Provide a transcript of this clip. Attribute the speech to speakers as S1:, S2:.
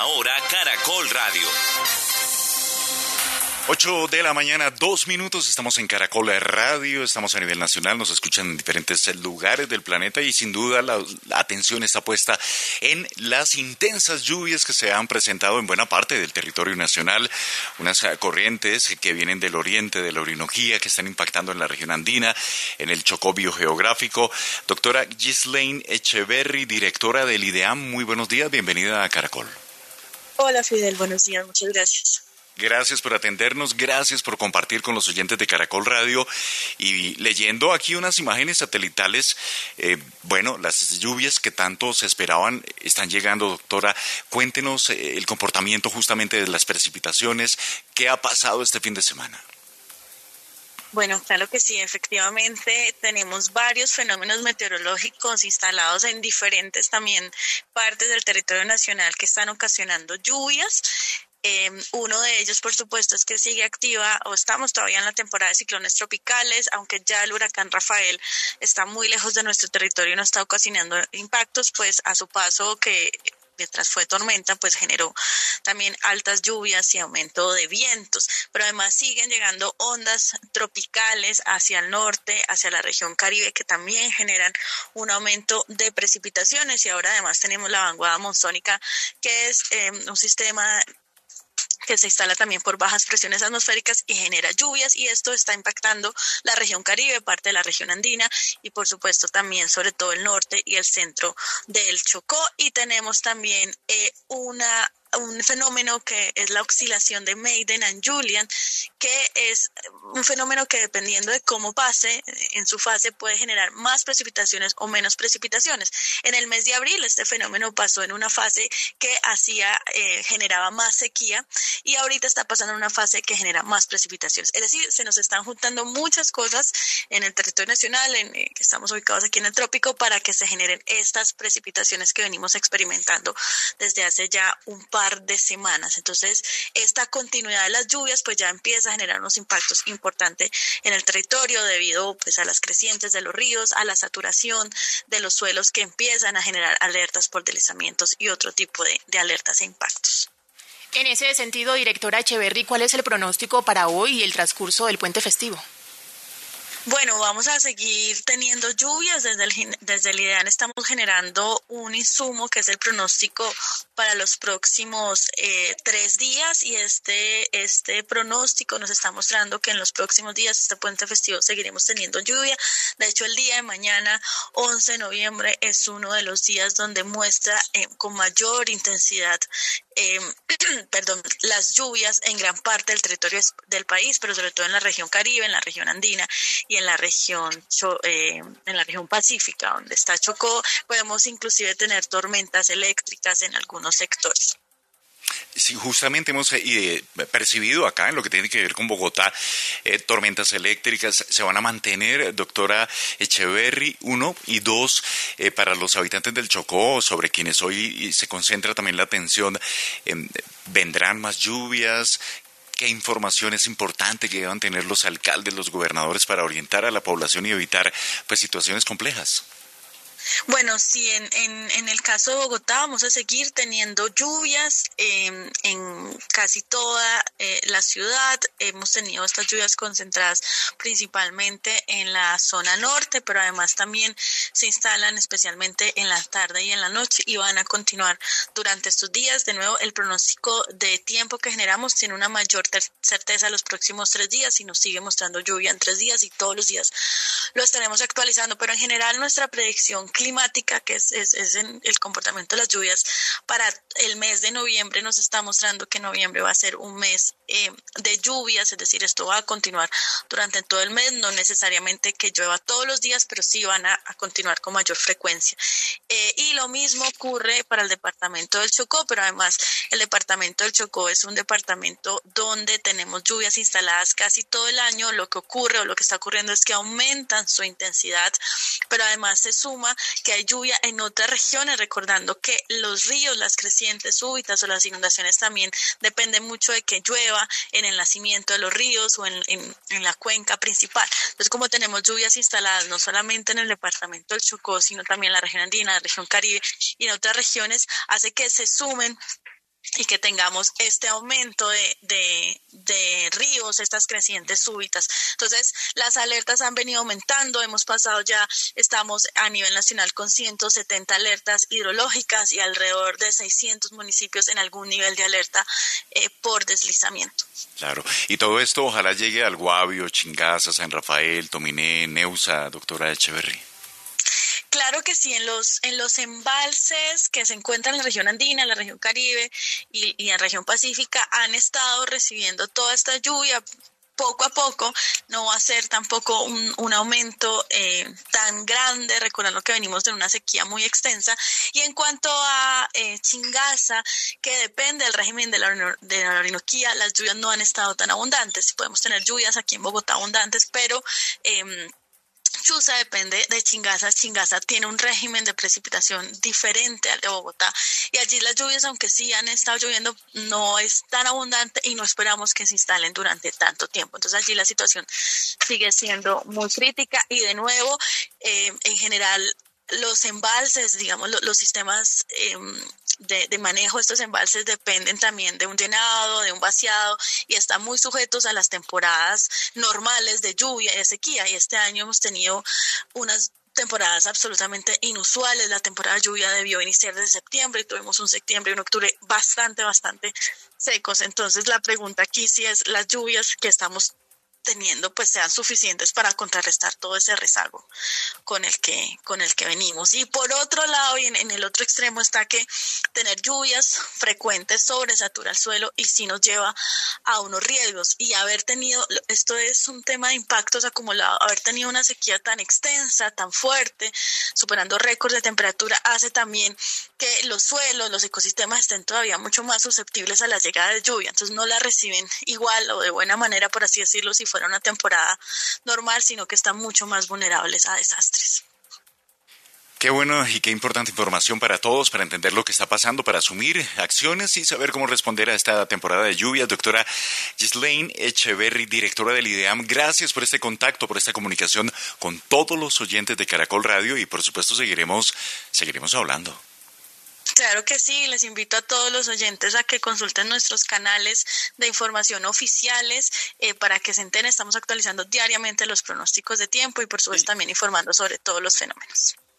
S1: hora Caracol Radio.
S2: 8 de la mañana, 2 minutos, estamos en Caracol Radio, estamos a nivel nacional, nos escuchan en diferentes lugares del planeta y sin duda la atención está puesta en las intensas lluvias que se han presentado en buena parte del territorio nacional, unas corrientes que vienen del oriente, de la Orinoquía, que están impactando en la región andina, en el Chocó biogeográfico. Doctora Ghislaine Echeverry, directora del IDEAM, muy buenos días, bienvenida a Caracol.
S3: Hola Fidel, buenos días, muchas gracias.
S2: Gracias por atendernos, gracias por compartir con los oyentes de Caracol Radio y leyendo aquí unas imágenes satelitales, las lluvias que tanto se esperaban están llegando, doctora. Cuéntenos el comportamiento justamente de las precipitaciones, ¿qué ha pasado este fin de semana?
S3: Bueno, claro que sí, efectivamente tenemos varios fenómenos meteorológicos instalados en diferentes también partes del territorio nacional que están ocasionando lluvias. Uno de ellos, por supuesto, es que sigue activa o estamos todavía en la temporada de ciclones tropicales, aunque ya el huracán Rafael está muy lejos de nuestro territorio y no está ocasionando impactos, pues a su paso que mientras fue tormenta, pues generó también altas lluvias y aumento de vientos, pero además siguen llegando ondas tropicales hacia el norte, hacia la región Caribe, que también generan un aumento de precipitaciones y ahora además tenemos la vanguardia monzónica, que es un sistema que se instala también por bajas presiones atmosféricas y genera lluvias, y esto está impactando la región Caribe, parte de la región andina y por supuesto también sobre todo el norte y el centro del Chocó. Y tenemos también un fenómeno que es la oscilación de Mayden and Julian, que es un fenómeno que dependiendo de cómo pase en su fase puede generar más precipitaciones o menos precipitaciones. En el mes de abril este fenómeno pasó en una fase que generaba más sequía y ahorita está pasando en una fase que genera más precipitaciones. Es decir, se nos están juntando muchas cosas en el territorio nacional, que estamos ubicados aquí en el trópico, para que se generen estas precipitaciones que venimos experimentando desde hace ya un par de semanas. Entonces, esta continuidad de las lluvias pues ya empieza a generar unos impactos importantes en el territorio debido pues a las crecientes de los ríos, a la saturación de los suelos que empiezan a generar alertas por deslizamientos y otro tipo de alertas e impactos.
S4: En ese sentido, directora Echeverry, ¿cuál es el pronóstico para hoy y el transcurso del puente festivo?
S3: Bueno, vamos a seguir teniendo lluvias. Desde el IDEAN estamos generando un insumo que es el pronóstico para los próximos 3 días y este pronóstico nos está mostrando que en los próximos días, este puente festivo, seguiremos teniendo lluvia. De hecho, el día de mañana, 11 de noviembre, es uno de los días donde muestra con mayor intensidad las lluvias en gran parte del territorio del país, pero sobre todo en la región Caribe, en la región andina y en la región pacífica, donde está Chocó. Podemos inclusive tener tormentas eléctricas en algunos sectores.
S2: Sí, justamente hemos percibido acá en lo que tiene que ver con Bogotá, tormentas eléctricas se van a mantener, doctora Echeverry, 1, y 2, para los habitantes del Chocó, sobre quienes hoy se concentra también la atención, vendrán más lluvias. ¿Qué información es importante que deban tener los alcaldes, los gobernadores para orientar a la población y evitar pues situaciones complejas?
S3: Bueno, sí, en el caso de Bogotá vamos a seguir teniendo lluvias en casi toda la ciudad. Hemos tenido estas lluvias concentradas principalmente en la zona norte, pero además también se instalan especialmente en la tarde y en la noche y van a continuar durante estos días. De nuevo, el pronóstico de tiempo que generamos tiene una mayor certeza los próximos 3 días y nos sigue mostrando lluvia en 3 días y todos los días lo estaremos actualizando, pero en general nuestra predicción climática, que es en el comportamiento de las lluvias para el mes de noviembre, nos está mostrando que noviembre va a ser un mes de lluvias, es decir, esto va a continuar durante todo el mes, no necesariamente que llueva todos los días, pero sí van a continuar con mayor frecuencia. Y lo mismo ocurre para el departamento del Chocó, pero además el departamento del Chocó es un departamento donde tenemos lluvias instaladas casi todo el año. Lo que ocurre o lo que está ocurriendo es que aumentan su intensidad, pero además se suma que hay lluvia en otras regiones, recordando que los ríos, las crecientes súbitas o las inundaciones también dependen mucho de que llueva en el nacimiento de los ríos o en la cuenca principal. Entonces, como tenemos lluvias instaladas no solamente en el departamento del Chocó, sino también en la región andina, la región Caribe y en otras regiones, hace que se sumen y que tengamos este aumento de ríos, estas crecientes súbitas. Entonces, las alertas han venido aumentando, estamos a nivel nacional con 170 alertas hidrológicas y alrededor de 600 municipios en algún nivel de alerta por deslizamiento.
S2: Claro, y todo esto ojalá llegue al Guavio, Chingaza, San Rafael, Tominé, Neusa, doctora Echeverry.
S3: Claro que sí, en los embalses que se encuentran en la región andina, en la región Caribe y en la región Pacífica han estado recibiendo toda esta lluvia. Poco a poco, no va a ser tampoco un aumento tan grande, recordando que venimos de una sequía muy extensa. Y en cuanto a Chingaza, que depende del régimen de la Orinoquía, las lluvias no han estado tan abundantes. Podemos tener lluvias aquí en Bogotá abundantes, pero Chuza depende de Chingaza. Chingaza tiene un régimen de precipitación diferente al de Bogotá y allí las lluvias, aunque sí han estado lloviendo, no es tan abundante y no esperamos que se instalen durante tanto tiempo. Entonces allí la situación sigue siendo muy crítica y de nuevo, en general, los embalses, digamos, los sistemas de manejo de estos embalses dependen también de un llenado, de un vaciado y están muy sujetos a las temporadas normales de lluvia y de sequía. Y este año hemos tenido unas temporadas absolutamente inusuales. La temporada de lluvia debió iniciar desde septiembre y tuvimos un septiembre y un octubre bastante secos. Entonces la pregunta aquí sí es las lluvias que estamos teniendo pues sean suficientes para contrarrestar todo ese rezago con el que venimos. Y por otro lado, y en el otro extremo está que tener lluvias frecuentes sobresatura el suelo y sí nos lleva a unos riesgos. Y esto es un tema de impactos acumulados, haber tenido una sequía tan extensa, tan fuerte, superando récords de temperatura, hace también que los suelos, los ecosistemas estén todavía mucho más susceptibles a la llegada de lluvia. Entonces no la reciben igual o de buena manera, por así decirlo, si fuera una temporada normal, sino que están mucho más vulnerables a desastres.
S2: Qué bueno y qué importante información para todos, para entender lo que está pasando, para asumir acciones y saber cómo responder a esta temporada de lluvias. Doctora Ghislaine Echeverry, directora del IDEAM, gracias por este contacto, por esta comunicación con todos los oyentes de Caracol Radio y por supuesto seguiremos hablando.
S3: Claro que sí, les invito a todos los oyentes a que consulten nuestros canales de información oficiales para que se enteren. Estamos actualizando diariamente los pronósticos de tiempo y por supuesto también informando sobre todos los fenómenos.